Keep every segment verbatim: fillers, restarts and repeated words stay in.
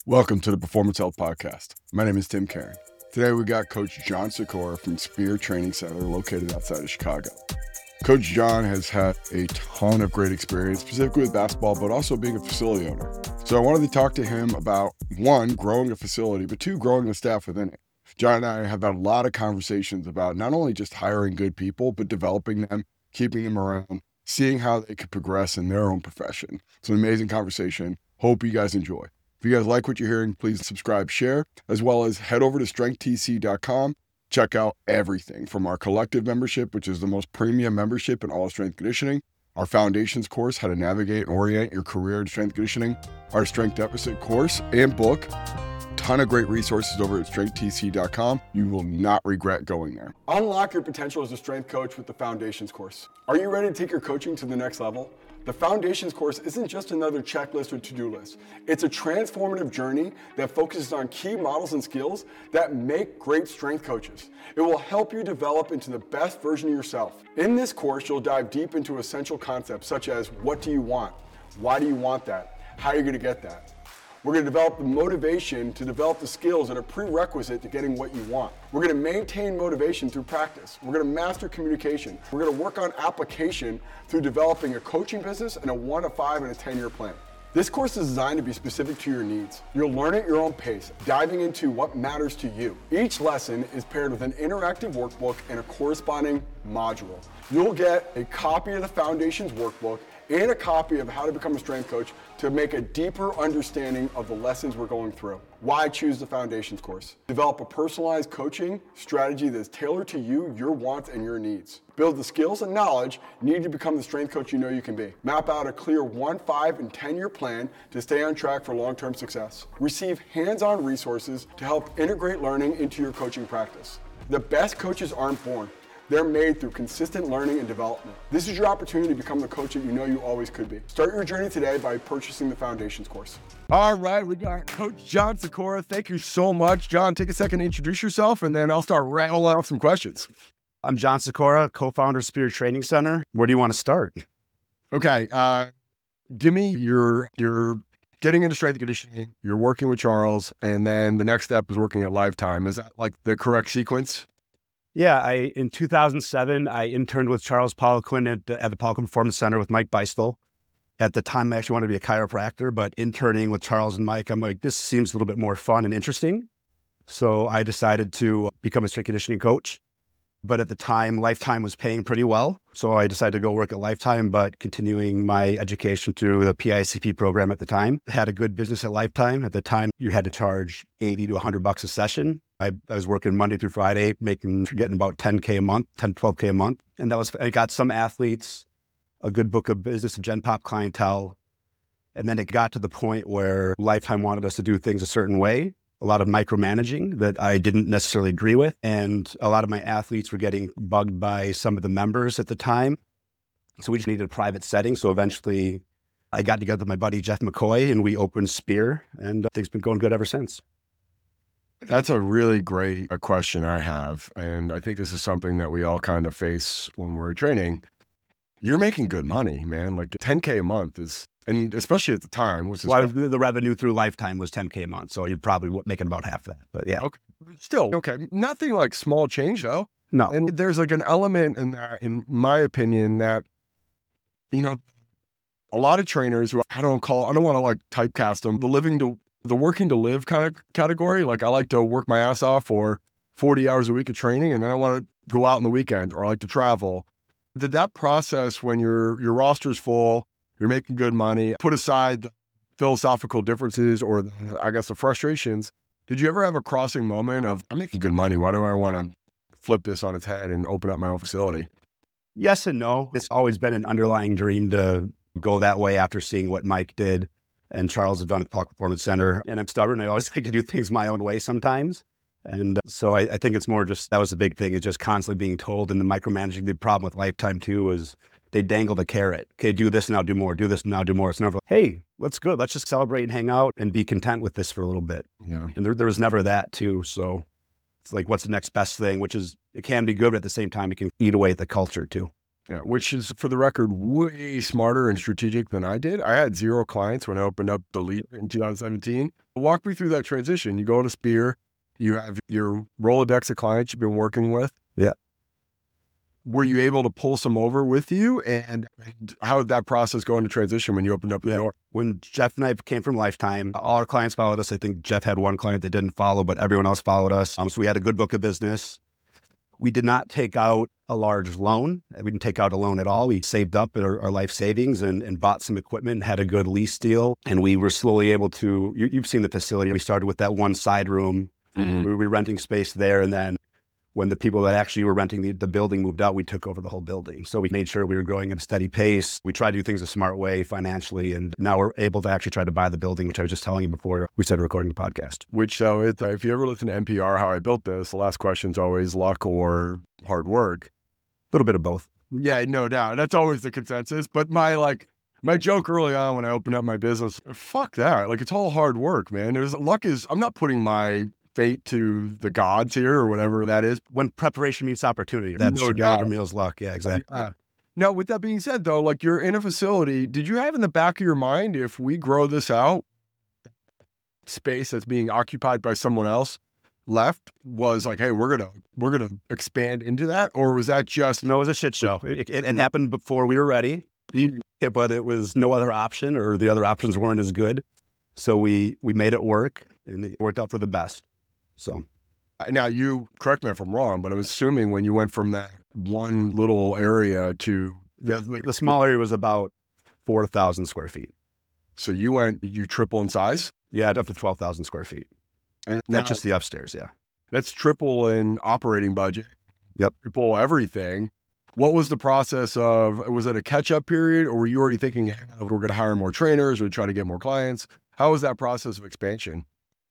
Welcome to the Performance Health Podcast. My name is Tim Karen. Today we got Coach John Sikora from Spear Training Center located outside of Chicago. Coach John has had a ton of great experience, specifically with basketball, but also being a facility owner. So I wanted to talk to him about, one, growing a facility, but two, growing the staff within it. John and I have had a lot of conversations about not only just hiring good people, but developing them, keeping them around, seeing how they could progress in their own profession. It's an amazing conversation. Hope you guys enjoy. If you guys like what you're hearing, please subscribe, share, as well as head over to strength t c dot com. Check out everything from our collective membership, which is the most premium membership in all of strength conditioning, our foundations course, how to navigate and orient your career in strength conditioning, our strength deficit course and book. Ton of great resources over at strength t c dot com. You will not regret going there. Unlock your potential as a strength coach with the Foundations course. Are you ready to take your coaching to the next level? The Foundations course isn't just another checklist or to-do list. It's a transformative journey that focuses on key models and skills that make great strength coaches. It will help you develop into the best version of yourself. In this course, you'll dive deep into essential concepts such as what do you want? Why do you want that? How are you going to get that? We're going to develop the motivation to develop the skills that are prerequisite to getting what you want. We're going to maintain motivation through practice. We're going to master communication. We're going to work on application through developing a coaching business and a one to five and a ten-year plan. This course is designed to be specific to your needs. You'll learn at your own pace, diving into what matters to you. Each lesson is paired with an interactive workbook and a corresponding module. You'll get a copy of the Foundations workbook and a copy of How to Become a Strength Coach to make a deeper understanding of the lessons we're going through. Why choose the Foundations course? Develop a personalized coaching strategy that's tailored to you, your wants, and your needs. Build the skills and knowledge needed to become the strength coach you know you can be. Map out a clear one, five, and ten-year plan to stay on track for long-term success. Receive hands-on resources to help integrate learning into your coaching practice. The best coaches aren't born. They're made through consistent learning and development. This is your opportunity to become the coach that you know you always could be. Start your journey today by purchasing the Foundations course. All right, we got Coach John Sikora. Thank you so much. John, take a second to introduce yourself, and then I'll start rattling off some questions. I'm John Sikora, co-founder of Spear Training Center. Where do you want to start? Okay, uh, give me your, your getting into strength and conditioning, you're working with Charles, and then the next step is working at Lifetime. Is that like the correct sequence? Yeah, I in two thousand seven, I interned with Charles Poliquin at, at the Poliquin Performance Center with Mike Beistel. At the time, I actually wanted to be a chiropractor, but interning with Charles and Mike, I'm like, this seems a little bit more fun and interesting. So I decided to become a strength conditioning coach. But at the time, Lifetime was paying pretty well. So I decided to go work at Lifetime, but continuing my education through the P I C P program at the time. Had a good business at Lifetime. At the time, you had to charge eighty to one hundred bucks a session. I, I was working Monday through Friday, making, getting about ten K a month, ten, twelve K a month. And that was, I got some athletes, a good book of business, a Gen Pop clientele. And then it got to the point where Lifetime wanted us to do things a certain way. A lot of micromanaging that I didn't necessarily agree with. And a lot of my athletes were getting bugged by some of the members at the time. So we just needed a private setting. So eventually I got together with my buddy, Jeff McCoy, and we opened Spear, and things have been going good ever since. That's a really great a question I have. And I think this is something that we all kind of face when we're training. You're making good money, man. Like ten K a month is, and especially at the time, which is well, the revenue through Lifetime was ten K a month. So you're probably making about half that, but yeah. Okay. Still, okay. Nothing like small change though. No. And there's like an element in that, in my opinion, that, you know, a lot of trainers who I don't call, I don't want to like typecast them, the living to, the working to live kind of category. Like I like to work my ass off for forty hours a week of training, and then I want to go out on the weekend, or I like to travel. Did that process, when your your roster's full, you're making good money, put aside the philosophical differences or the, I guess the frustrations, did you ever have a crossing moment of, I'm making good money, why do I want to flip this on its head and open up my own facility? Yes and no. It's always been an underlying dream to go that way after seeing what Mike did and Charles have done at the Poliquin Performance Center. And I'm stubborn. I always like to do things my own way sometimes. And so I, I think it's more just, that was the big thing, is just constantly being told, and the micromanaging. The problem with Lifetime too was they dangle the carrot. Okay, do this now, do more, do this now, do more. It's never like, hey, let's go. Let's just celebrate and hang out and be content with this for a little bit. Yeah. And there, there was never that too. So it's like, what's the next best thing, which is, it can be good, but at the same time, it can eat away at the culture too. Yeah, which is, for the record, way smarter and strategic than I did. I had zero clients when I opened up the Leap in two thousand seventeen. Walk me through that transition. You go to Spear, you have your Rolodex of clients you've been working with. Yeah. Were you able to pull some over with you? And how did that process go into transition when you opened up the Yeah. door? When Jeff and I came from Lifetime, all our clients followed us. I think Jeff had one client that didn't follow, but everyone else followed us. Um, so we had a good book of business. We did not take out a large loan. We didn't take out a loan at all. We saved up our, our life savings and, and bought some equipment, had a good lease deal. And we were slowly able to, you, you've seen the facility. We started with that one side room. Mm-hmm. We were renting space there. And then when the people that actually were renting the, the building moved out, we took over the whole building. So we made sure we were growing at a steady pace. We tried to do things a smart way financially. And now we're able to actually try to buy the building, which I was just telling you before we started recording the podcast. Which, so it, if you ever listen to N P R, How I Built This, the last question is always luck or hard work. A little bit of both. Yeah, no doubt. That's always the consensus. But my, like, my joke early on when I opened up my business, fuck that. Like, it's all hard work, man. There's luck is, I'm not putting my fate to the gods here or whatever that is. When preparation meets opportunity, that's No God doubt. meals luck. Yeah, exactly. Uh, now, with that being said, though, like, you're in a facility. Did you have in the back of your mind, if we grow this out, space that's being occupied by someone else left was like, hey, we're gonna we're gonna expand into that? Or was that just No, it was a shit show. It, it, it happened before we were ready, yeah, but it was no other option, or the other options weren't as good. So we we made it work, and it worked out for the best. So now, you correct me if I'm wrong, but I'm assuming when you went from that one little area to the, the small area was about four thousand square feet. So you went, you triple in size? Yeah, up to twelve thousand square feet. And Not now, just the upstairs, yeah. that's triple in operating budget. Yep. Triple everything. What was the process of, was it a catch-up period, or were you already thinking, hey, we're going to hire more trainers, we're trying to get more clients? How was that process of expansion?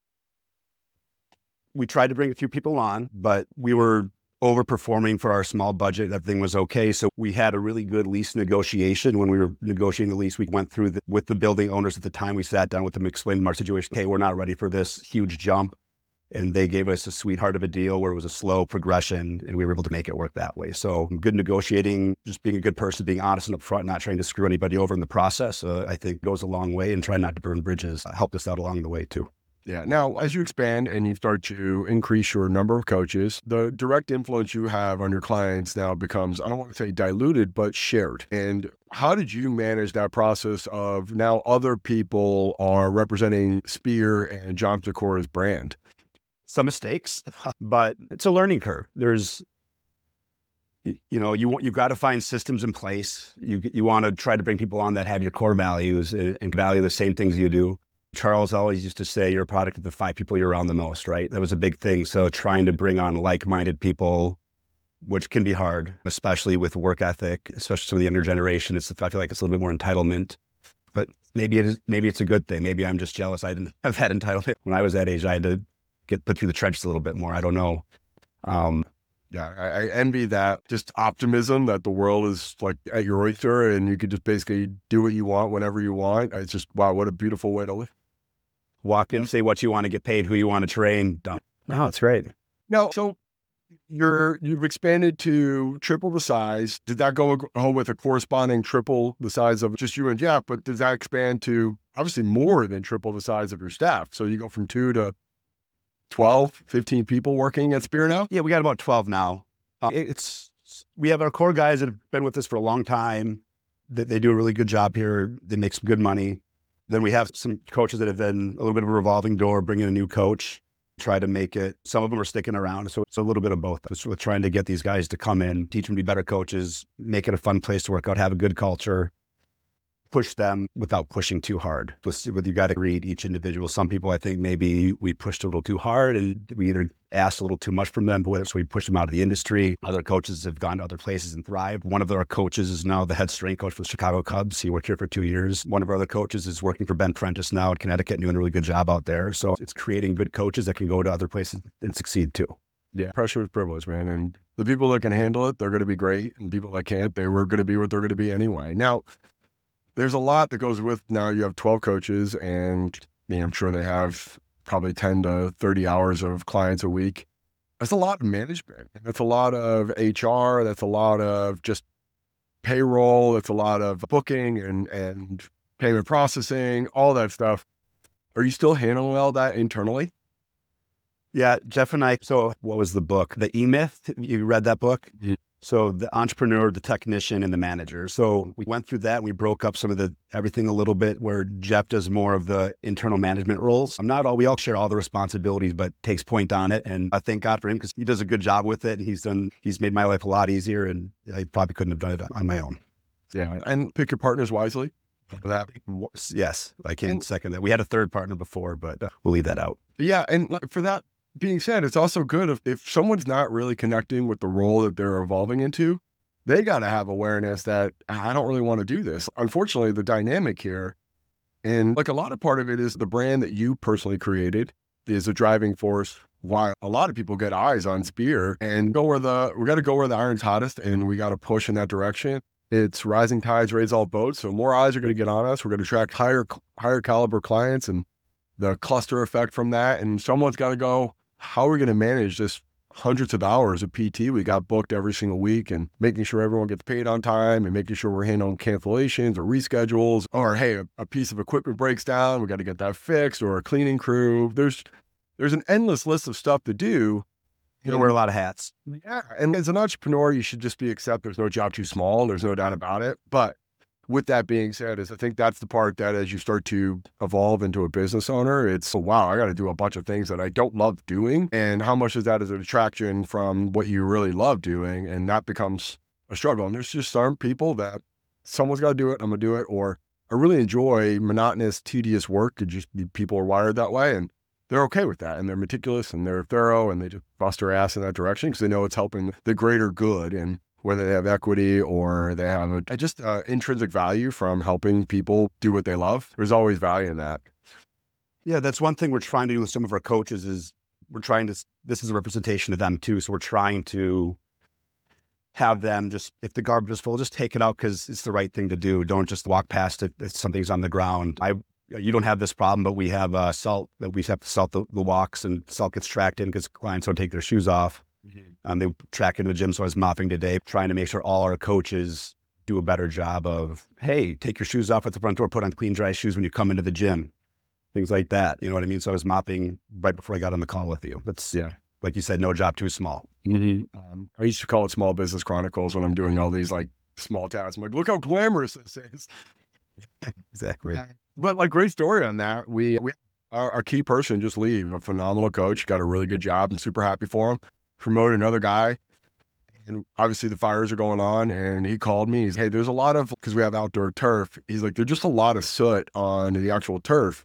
We tried to bring a few people on, but we were overperforming for our small budget. Everything was okay. So we had a really good lease negotiation. When we were negotiating the lease, we went through the, with the building owners at the time. We sat down with them, explained our situation. Hey, we're not ready for this huge jump. And they gave us a sweetheart of a deal where it was a slow progression, and we were able to make it work that way. So good negotiating, just being a good person, being honest and upfront, not trying to screw anybody over in the process, uh, I think goes a long way, and trying not to burn bridges uh, helped us out along the way too. Yeah. Now, as you expand and you start to increase your number of coaches, the direct influence you have on your clients now becomes, I don't want to say diluted, but shared. And how did you manage that process of now other people are representing Spear and John Sicora's brand? Some mistakes, but it's a learning curve. There's, you know, you you've got to find systems in place. You you want to try to bring people on that have your core values and, and value the same things you do. Charles always used to say, you're a product of the five people you're around the most, right? That was a big thing. So trying to bring on like-minded people, which can be hard, especially with work ethic, especially some of the younger generation. It's, I feel like it's a little bit more entitlement, but maybe it is, maybe it's a good thing. Maybe I'm just jealous. I didn't have that entitlement. When I was that age, I had to get put through the trenches a little bit more. I don't know. Um, Yeah, I, I envy that, just optimism that the world is like at your oyster and you could just basically do what you want whenever you want. It's just, wow, what a beautiful way to live. Walk in, say what you want to get paid, who you want to train. Done. No, it's great. Now, so you're, you've expanded to triple the size. Did that go home with a corresponding triple the size of just you and Jeff? But does that expand to obviously more than triple the size of your staff? So you go from two to twelve, fifteen people working at Spear now? Yeah, we got about twelve now. Uh, it's, we have our core guys that have been with us for a long time. They, they do a really good job here. They make some good money. Then we have some coaches that have been a little bit of a revolving door, bringing a new coach, try to make it. Some of them are sticking around. So it's a little bit of both. It's we're trying to get these guys to come in, teach them to be better coaches, make it a fun place to work out, have a good culture, push them without pushing too hard. But you got to read each individual. Some people, I think maybe we pushed a little too hard and we either asked a little too much from them, but so we pushed them out of the industry. Other coaches have gone to other places and thrived. One of our coaches is now the head strength coach for the Chicago Cubs. He worked here for two years. One of our other coaches is working for Ben Prentice now in Connecticut, doing a really good job out there. So it's creating good coaches that can go to other places and succeed too. Yeah, pressure is privilege, man. And the people that can handle it, they're going to be great. And people that can't, they were going to be what they're going to be anyway. Now, there's a lot that goes with, now you have twelve coaches and you know, I'm sure they have probably ten to thirty hours of clients a week. That's a lot of management. That's a lot of H R. That's a lot of just payroll. It's a lot of booking and, and payment processing, all that stuff. Are you still handling all that internally? Yeah, Jeff and I, so what was the book? The E-Myth? You read that book? Yeah. So the entrepreneur, the technician, and the manager. So we went through that and we broke up some of the everything a little bit where Jeff does more of the internal management roles. I'm not all, we all share all the responsibilities, but takes point on it. And I thank God for him because he does a good job with it. And he's done, he's made my life a lot easier and I probably couldn't have done it on my own. Yeah. And pick your partners wisely. That. Yes, I can and, second that. We had a third partner before, but we'll leave that out. Yeah. And for that being said, it's also good if, if someone's not really connecting with the role that they're evolving into, they got to have awareness that I don't really want to do this. Unfortunately, the dynamic here, and like a lot of part of it is the brand that you personally created is a driving force. Why a lot of people get eyes on Spear and go where the, we got to go where the iron's hottest and we got to push in that direction. It's rising tides raise all boats. So more eyes are going to get on us. We're going to attract higher, higher caliber clients and the cluster effect from that. And someone's got to go, how are we going to manage this hundreds of hours of P T we got booked every single week and making sure everyone gets paid on time and making sure we're handling cancellations or reschedules or, hey, a, a piece of equipment breaks down. We got to get that fixed or a cleaning crew. There's, there's an endless list of stuff to do. You wear a lot of hats. Yeah. And as an entrepreneur, you should just be accept there's no job too small. There's no doubt about it. But with that being said, is I think that's the part that as you start to evolve into a business owner, it's, oh, wow, I got to do a bunch of things that I don't love doing. And how much is that as a detraction from what you really love doing? And that becomes a struggle. And there's just some people that someone's got to do it. I'm going to do it. Or I really enjoy monotonous, tedious work. Just people are wired that way. And they're okay with that. And they're meticulous and they're thorough and they just bust their ass in that direction because they know it's helping the greater good. And whether they have equity or they have a, just uh, intrinsic value from helping people do what they love, there's always value in that. Yeah, that's one thing we're trying to do with some of our coaches is we're trying to, this is a representation of them too. So we're trying to have them just, if the garbage is full, just take it out because it's the right thing to do. Don't just walk past it if something's on the ground. I, you don't have this problem, but we have uh, salt that we have to salt the, the walks and salt gets tracked in because clients don't take their shoes off. Mm-hmm. Um, they track into the gym. So I was mopping today, trying to make sure all our coaches do a better job of, hey, take your shoes off at the front door, put on clean, dry shoes when you come into the gym, things like that. You know what I mean? So I was mopping right before I got on the call with you. That's, yeah, like you said, no job too small. Mm-hmm. Um, I used to call it Small Business Chronicles when I'm doing all these like small tasks. I'm like, look how glamorous this is. Exactly. But like, great story on that. We, we our, our key person just leave, a phenomenal coach, got a really good job and super happy for him. Promote another guy. And obviously the fires are going on and he called me. He's, hey, there's a lot of, cause we have outdoor turf. He's like, there's just a lot of soot on the actual turf.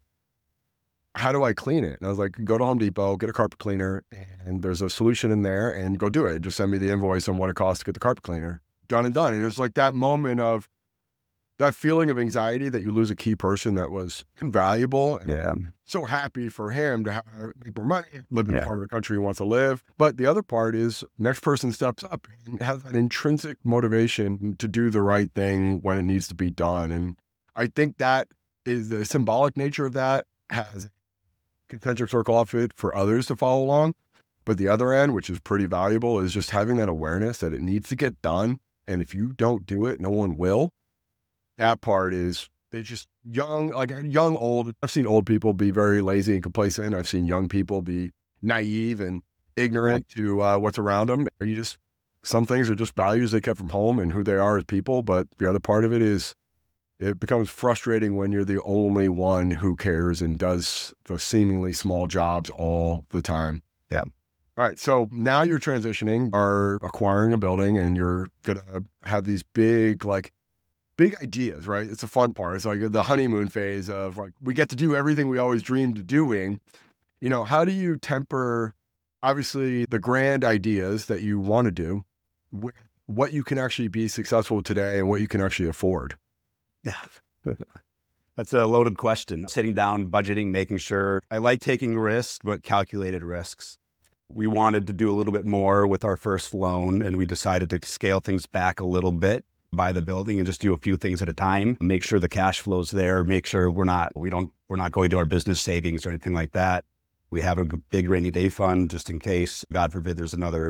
How do I clean it? And I was like, go to Home Depot, get a carpet cleaner and there's a solution in there and go do it. Just send me the invoice on what it costs to get the carpet cleaner. Done and done. And it was like that moment of that feeling of anxiety that you lose a key person that was invaluable. And yeah. So happy for him to have, make more money, live in yeah. the part of the country he wants to live. But the other part is next person steps up and has that intrinsic motivation to do the right thing when it needs to be done. And I think that is the symbolic nature of that has a concentric circle off it for others to follow along. But the other end, which is pretty valuable, is just having that awareness that it needs to get done. And if you don't do it, no one will. That part is, they just young, like young, old. I've seen old people be very lazy and complacent. I've seen young people be naive and ignorant to uh, what's around them. You just, some things are just values they kept from home and who they are as people. But the other part of it is it becomes frustrating when you're the only one who cares and does the seemingly small jobs all the time. Yeah. All right. So now you're transitioning, are acquiring a building and you're going to have these big, like, big ideas, right? It's a fun part. It's like the honeymoon phase of like, we get to do everything we always dreamed of doing. You know, how do you temper, obviously, the grand ideas that you want to do with what you can actually be successful today and what you can actually afford? Yeah. That's a loaded question. Sitting down, budgeting, making sure. I like taking risks, but calculated risks. We wanted to do a little bit more with our first loan, and we decided to scale things back a little bit. Buy the building and just do a few things at a time, make sure the cash flow's there, make sure we're not, we don't, we're not going to our business savings or anything like that. We have a big rainy day fund just in case, God forbid, there's another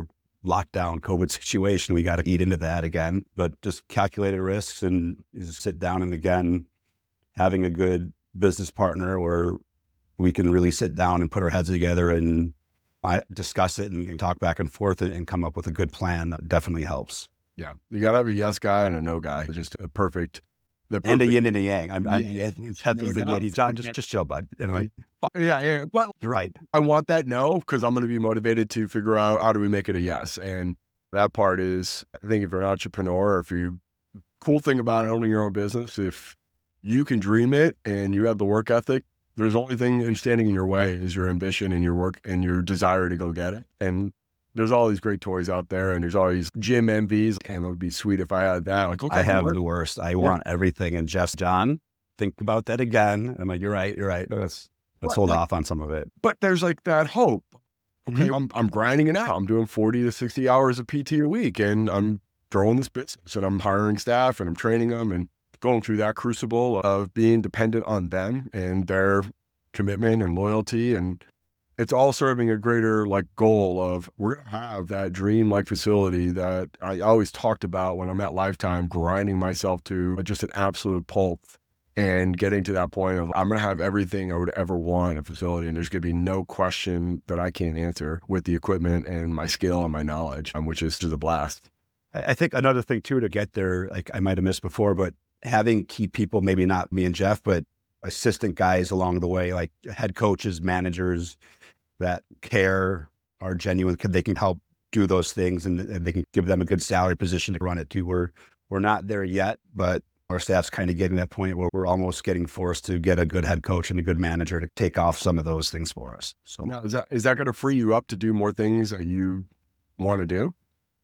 lockdown COVID situation. We got to eat into that again, but just calculated risks and just sit down and again, having a good business partner where we can really sit down and put our heads together and I discuss it and talk back and forth and, and come up with a good plan. That definitely helps. Yeah. You got to have a yes guy and a no guy. Just a perfect, the perfect. And a yin and a yang. I'm, I, Yeah. it's had the good lady, John, just, just chill, bud. Anyway, Yeah. Yeah. Well, you're right. I want that no, because I'm going to be motivated to figure out how do we make it a yes. And that part is, I think if you're an entrepreneur, or if you, cool thing about owning your own business, if you can dream it and you have the work ethic, there's the only thing standing in your way is your ambition and your work and your desire to go get it. And there's all these great toys out there and there's all these gym M Vs. And it would be sweet if I had that. Like, okay, I have the worst. I yeah. want everything. And Jeff's, John, think about that again. I'm like, you're right. You're right. Let's, let's hold like, off on some of it. But there's like that hope. Okay. Mm-hmm. I'm, I'm grinding it out. I'm doing forty to sixty hours of P T a week and I'm growing this business and I'm hiring staff and I'm training them and going through that crucible of being dependent on them and their commitment and loyalty. And it's all serving a greater like goal of we're going to have that dream like facility that I always talked about when I'm at Lifetime, grinding myself to just an absolute pulp and getting to that point of I'm going to have everything I would ever want in a facility. And there's going to be no question that I can't answer with the equipment and my skill and my knowledge, um, which is just a blast. I think another thing too, to get there, like I might've missed before, but having key people, maybe not me and Jeff, but assistant guys along the way, like head coaches, managers that care, are genuine, they can help do those things and, and they can give them a good salary position to run it too. We're, we're not there yet, but our staff's kind of getting to that point where we're almost getting forced to get a good head coach and a good manager to take off some of those things for us. So now, is that, is that going to free you up to do more things that you want to do?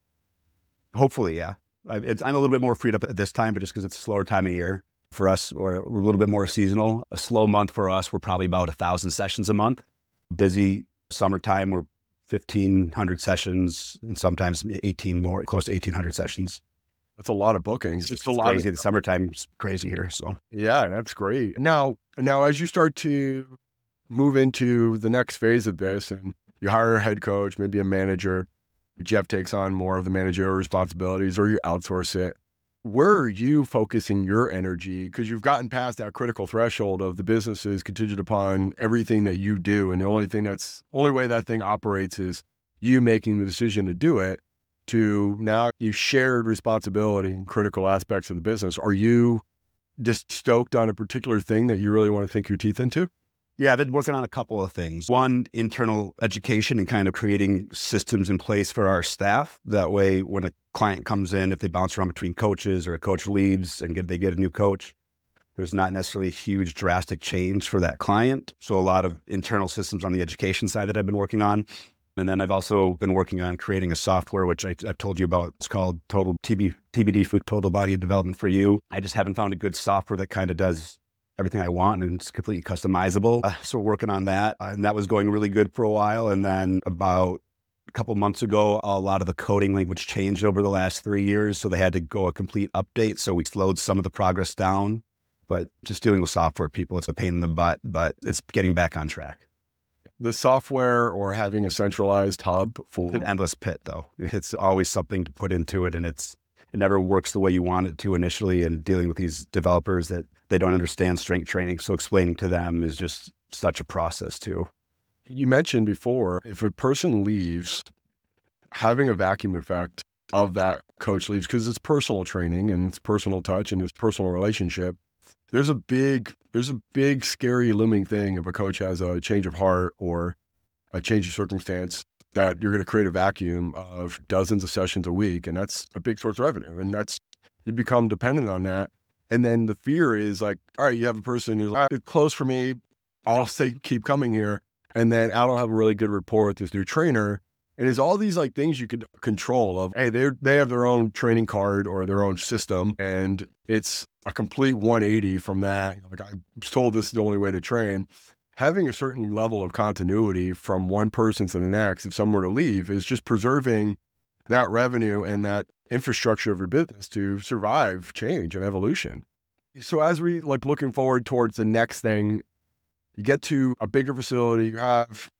Hopefully, yeah. I, it's, I'm a little bit more freed up at this time, but just because it's a slower time of year for us, or we're a little bit more seasonal. A slow month for us, we're probably about a thousand sessions a month. Busy summertime, we're fifteen hundred sessions, and sometimes eighteen more, close to eighteen hundred sessions. That's a lot of bookings. It's, it's a lot crazy. Of, the summertime's crazy here. So yeah, that's great. Now, now as you start to move into the next phase of this, and you hire a head coach, maybe a manager. Jeff takes on more of the managerial responsibilities or you outsource it. Where are you focusing your energy? Because you've gotten past that critical threshold of the business is contingent upon everything that you do. And the only thing that's, only way that thing operates is you making the decision to do it, to now you shared responsibility in critical aspects of the business. Are you just stoked on a particular thing that you really want to sink your teeth into? Yeah, I've been working on a couple of things. One, internal education and kind of creating systems in place for our staff. That way, when a client comes in, if they bounce around between coaches or a coach leaves and get, they get a new coach, there's not necessarily a huge drastic change for that client. So a lot of internal systems on the education side that I've been working on. And then I've also been working on creating a software, which I, I've told you about. It's called Total T B, T B D for Total Body Development for You. I just haven't found a good software that kind of does everything I want and it's completely customizable. Uh, so we're working on that. Uh, and that was going really good for a while. And then about a couple months ago, a lot of the coding language changed over the last three years. So they had to go a complete update. So we slowed some of the progress down, but just dealing with software people, it's a pain in the butt, but it's getting back on track. The software or having a centralized hub for an endless pit though. It's always something to put into it and it's, it never works the way you want it to initially, and dealing with these developers that they don't understand strength training. So explaining to them is just such a process too. You mentioned before, if a person leaves, having a vacuum effect of that coach leaves, because it's personal training and it's personal touch and it's personal relationship. There's a big, there's a big scary looming thing if a coach has a change of heart or a change of circumstance, that you're going to create a vacuum of dozens of sessions a week. And that's a big source of revenue. And that's, you become dependent on that. And then the fear is like, all right, you have a person who's like, it's close for me. I'll say, keep coming here. And then I don't have a really good rapport with this new trainer. And there's all these like things you could control of, hey, they they have their own training card or their own system. And it's a complete one eighty from that. Like I was told this is the only way to train. Having a certain level of continuity from one person to the next, if someone were to leave, is just preserving that revenue and that infrastructure of your business to survive change and evolution. So as we like looking forward towards the next thing, you get to a bigger facility, you have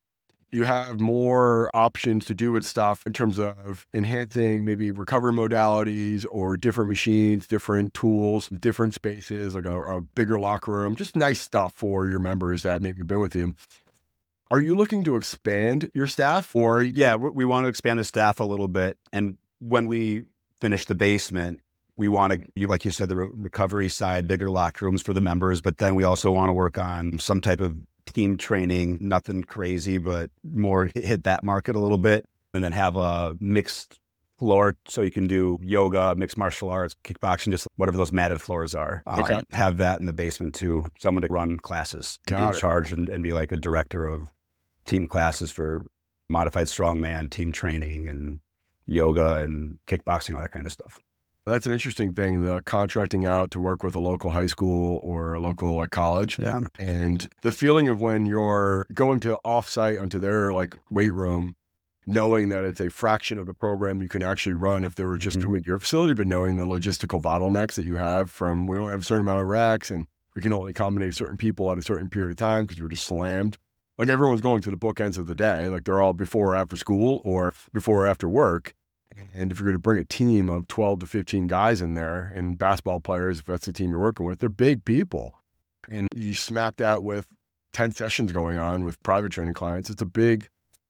you have more options to do with stuff in terms of enhancing maybe recovery modalities or different machines, different tools, different spaces, like a, a bigger locker room, just nice stuff for your members that maybe have been with you. Are you looking to expand your staff or? Yeah, we, we want to expand the staff a little bit. And when we finish the basement, we want to, you like you said, the re- recovery side, bigger locker rooms for the members, but then we also want to work on some type of team training, nothing crazy, but more hit that market a little bit, and then have a mixed floor so you can do yoga, mixed martial arts, kickboxing, just whatever those matted floors are. Okay. Um, have that in the basement too. Someone to run classes, be in charge and, and be like a director of team classes for modified strongman, team training and yoga and kickboxing, all that kind of stuff. That's an interesting thing, the contracting out to work with a local high school or a local like college. Yeah. And the feeling of when you're going to offsite onto their like weight room, knowing that it's a fraction of the program you can actually run if they were just Mhm. doing your facility, but knowing the logistical bottlenecks that you have from, we don't have a certain amount of racks and we can only accommodate certain people at a certain period of time because we're just slammed. Like everyone's going to the bookends of the day, like they're all before or after school or before or after work. And if you're going to bring a team of twelve to fifteen guys in there and basketball players, if that's the team you're working with, they're big people. And you smack that with ten sessions going on with private training clients. It's a big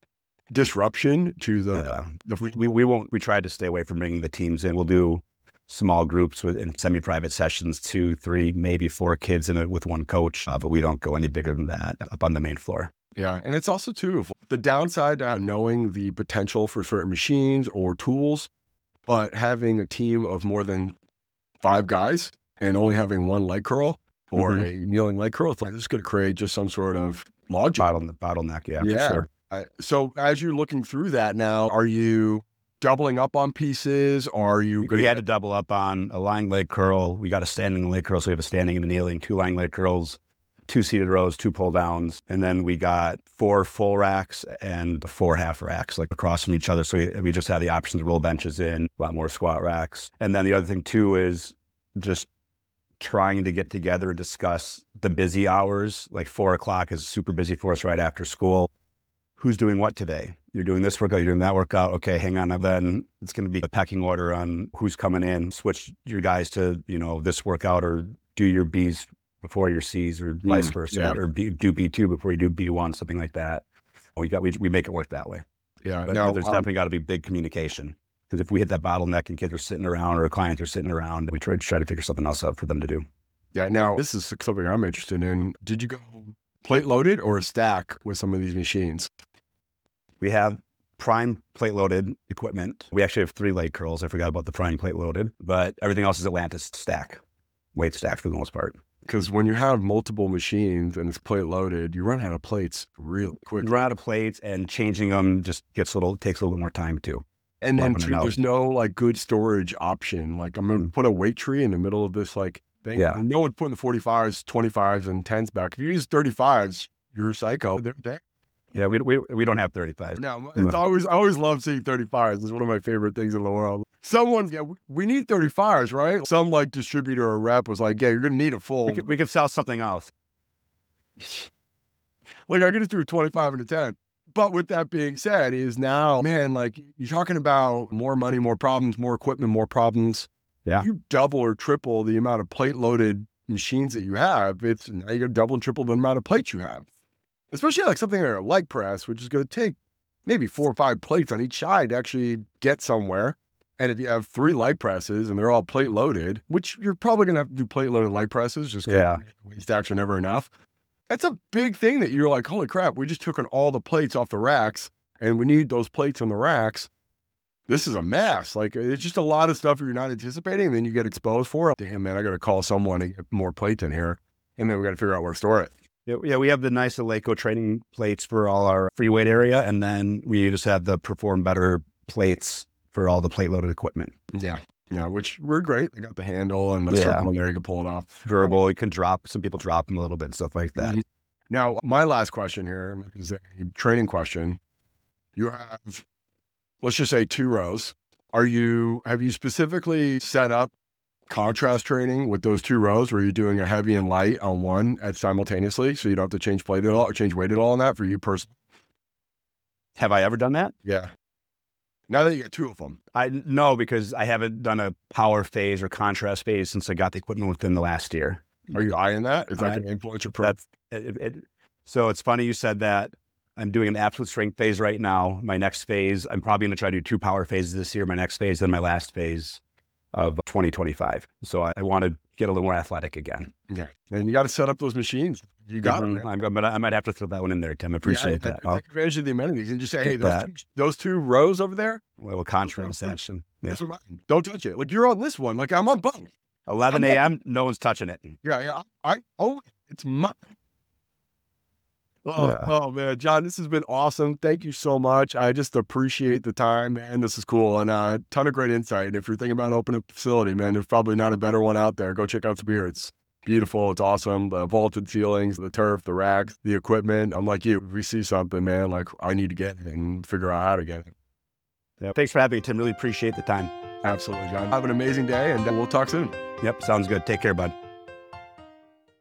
disruption to the, Yeah. the We, we, we won't, we tried to stay away from bringing the teams in. We'll do small groups with in semi-private sessions, two, three, maybe four kids in it with one coach, uh, but we don't go any bigger than that up on the main floor. Yeah. And it's also too, the downside to knowing the potential for certain machines or tools, but having a team of more than five guys and only having one leg curl or Mhm. a kneeling leg curl, it's like, this is going to create just some sort of logic. Bottle, bottleneck, yeah, Yeah. for sure. I- so as you're looking through that now, are you doubling up on pieces? Or are you We going had to double up on a lying leg curl. We got a standing leg curl, so we have a standing and a kneeling, two lying leg curls, two seated rows, two pull downs, and then we got four full racks and four half racks, like across from each other. So we, we just had the option to roll benches in, a lot more squat racks. And then the other thing too is just trying to get together and discuss the busy hours. Like four o'clock is super busy for us right after school. Who's doing what today? You're doing this workout, you're doing that workout. Okay, hang on. And then it's going to be a pecking order on who's coming in. Switch your guys to, you know, this workout or do your B's before your C's or vice versa, yeah. or B, do B two before you do B one, something like that. We got we we make it work that way. Yeah. But Now, there's um, definitely got to be big communication, because if we hit that bottleneck and kids are sitting around or clients are sitting around, we try to try to figure something else out for them to do. yeah. Now, this is something I'm interested in. Did you go plate loaded or a stack with some of these machines? We have prime plate loaded equipment. We actually have three leg curls. I forgot about the prime plate loaded, but everything else is Atlantis stack, weight stack for the most part. Because when you have multiple machines and it's plate loaded, you run out of plates real quick. You run out of plates, and changing them just gets a little, takes a little bit more time too. And then Swapping it too, out. there's no like good storage option. Like I'm going to put a weight tree in the middle of this like thing. Yeah. No one's putting the forty-fives, twenty-fives, and tens back. If you use thirty-fives, you're a psycho. They're there. Yeah, we we we don't have thirty-five. No, it's always, I always love seeing thirty-fives. It's one of my favorite things in the world. Someone, yeah, we- we need thirty-fives, right? Some like distributor or rep was like, yeah, you're going to need a full. We could, we could sell something else. Like I could just do a twenty-five and a ten. But with that being said, is now, man, like you're talking about more money, more problems, more equipment, more problems. Yeah. You double or triple the amount of plate loaded machines that you have. It's now you're double and triple the amount of plates you have. Especially like something like a leg press, which is going to take maybe four or five plates on each side to actually get somewhere. And if you have three leg presses and they're all plate loaded, which you're probably going to have to do plate loaded leg presses, just 'cause Yeah. weight stacks are never enough. That's a big thing that you're like, holy crap, we just took on all the plates off the racks and we need those plates on the racks. This is a mess. Like it's just a lot of stuff you're not anticipating. And then you get exposed for it. Damn, man, I got to call someone to get more plates in here. And then we got to figure out where to store it. Yeah, yeah, we have the nice Eleiko training plates for all our free weight area, and then we just have the Perform Better plates for all the plate loaded equipment. Yeah. Yeah, which were great. They got the handle and the Yeah. circle in there. You can pull it off. Durable, you can drop, some people drop them a little bit and stuff like that. Mhm. Now, my last question here is a training question. You have, let's just say two rows. Are you, have you specifically set up contrast training with those two rows where you're doing a heavy and light on one at simultaneously? So you don't have to change plate at all or change weight at all on that for you personally? Have I ever done that? Yeah. Now that you got two of them. I no, because I haven't done a power phase or contrast phase since I got the equipment within the last year. Are you eyeing that? Is that I- going to influence your pro? That's it, it, so it's funny you said that. I'm doing an absolute strength phase right now. My next phase, I'm probably going to try to do two power phases this year. My next phase, then my last phase of twenty twenty-five. So I, I want to get a little more athletic again. Yeah. And you got to set up those machines. You got Mhm. them. I'm, but I might have to throw that one in there, Tim. I appreciate yeah, that. Take I'll, advantage of the amenities and just say, hey, Get those that. two, those two rows over there, a little contrast section. Yeah. those are mine. Don't touch it. Like you're on this one. Like I'm on both. eleven a.m. No one's touching it. Yeah, yeah. I oh, it's mine. Oh, Yeah. oh man, John, this has been awesome. Thank you so much. I just appreciate the time, man. This is cool and a uh, ton of great insight. If you're thinking about opening a facility, man, there's probably not a better one out there. Go check out Spear. It's beautiful. It's awesome. The vaulted ceilings, the turf, the racks, the equipment. I'm like you. If we see something, man, like I need to get it and figure out how to get it. Yeah. Thanks for having me, Tim. Really appreciate the time. Absolutely, John. Have an amazing day, and we'll talk soon. Yep. Sounds good. Take care, bud.